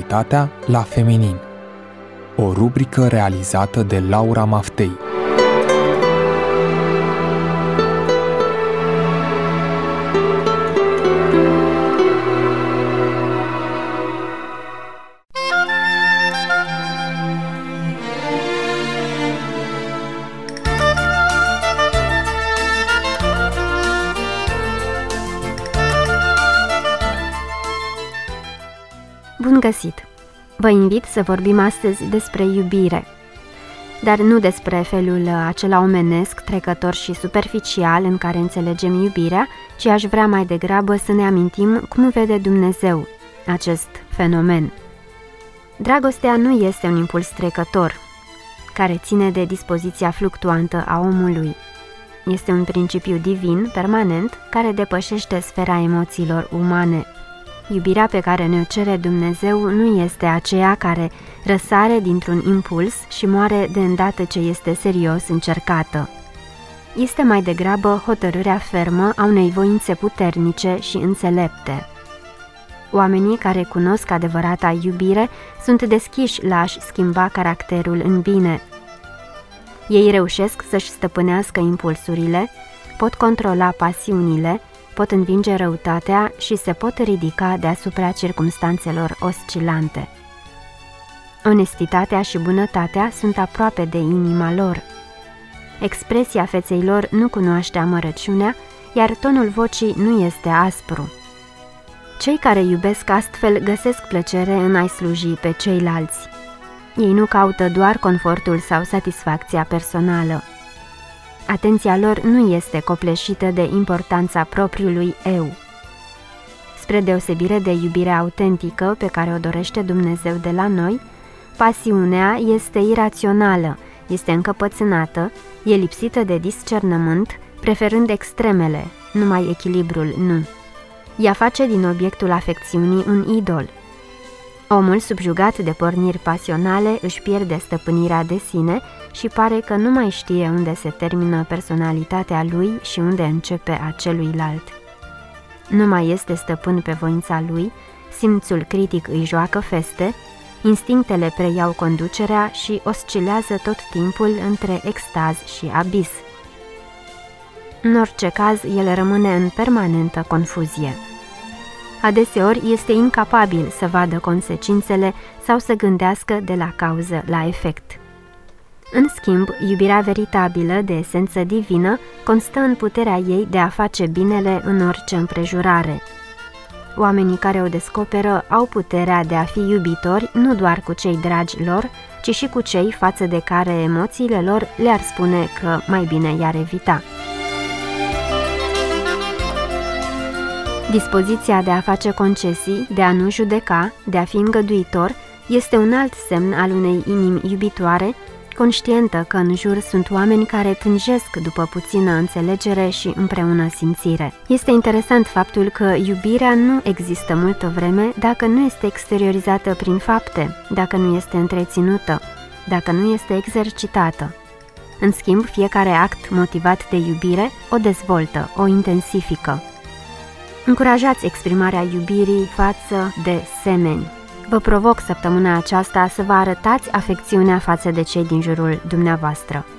sexualitatea la feminin. O rubrică realizată de Laura Maftei. Bun găsit! Vă invit să vorbim astăzi despre iubire, dar nu despre felul acela omenesc, trecător și superficial în care înțelegem iubirea, ci aș vrea mai degrabă să ne amintim cum vede Dumnezeu acest fenomen. Dragostea nu este un impuls trecător, care ține de dispoziția fluctuantă a omului. Este un principiu divin, permanent, care depășește sfera emoțiilor umane. Iubirea pe care ne-o cere Dumnezeu nu este aceea care răsare dintr-un impuls și moare de îndată ce este serios încercată. Este mai degrabă hotărârea fermă a unei voințe puternice și înțelepte. Oamenii care cunosc adevărata iubire sunt deschiși la a-și schimba caracterul în bine. Ei reușesc să-și stăpânească impulsurile, pot controla pasiunile, pot învinge răutatea și se pot ridica deasupra circumstanțelor oscilante. Onestitatea și bunătatea sunt aproape de inima lor. Expresia feței lor nu cunoaște amărăciunea, iar tonul vocii nu este aspru. Cei care iubesc astfel găsesc plăcere în a-i sluji pe ceilalți. Ei nu caută doar confortul sau satisfacția personală. Atenția lor nu este copleșită de importanța propriului eu. Spre deosebire de iubirea autentică pe care o dorește Dumnezeu de la noi, pasiunea este irațională, este încăpățânată, e lipsită de discernământ, preferând extremele, numai echilibrul nu. Ea face din obiectul afecțiunii un idol. Omul, subjugat de porniri pasionale, își pierde stăpânirea de sine și pare că nu mai știe unde se termină personalitatea lui și unde începe a celuilalt. Nu mai este stăpân pe voința lui, simțul critic îi joacă feste, instinctele preiau conducerea și oscilează tot timpul între extaz și abis. În orice caz, el rămâne în permanentă confuzie. Adeseori este incapabil să vadă consecințele sau să gândească de la cauză la efect. În schimb, iubirea veritabilă de esență divină constă în puterea ei de a face binele în orice împrejurare. Oamenii care o descoperă au puterea de a fi iubitori nu doar cu cei dragi lor, ci și cu cei față de care emoțiile lor le-ar spune că mai bine i-ar evita. Dispoziția de a face concesii, de a nu judeca, de a fi îngăduitor, este un alt semn al unei inimi iubitoare, conștientă că în jur sunt oameni care tânjesc după puțină înțelegere și împreună simțire. Este interesant faptul că iubirea nu există multă vreme dacă nu este exteriorizată prin fapte, dacă nu este întreținută, dacă nu este exercitată. În schimb, fiecare act motivat de iubire o dezvoltă, o intensifică. Încurajați exprimarea iubirii față de semeni. Vă provoc săptămâna aceasta să vă arătați afecțiunea față de cei din jurul dumneavoastră.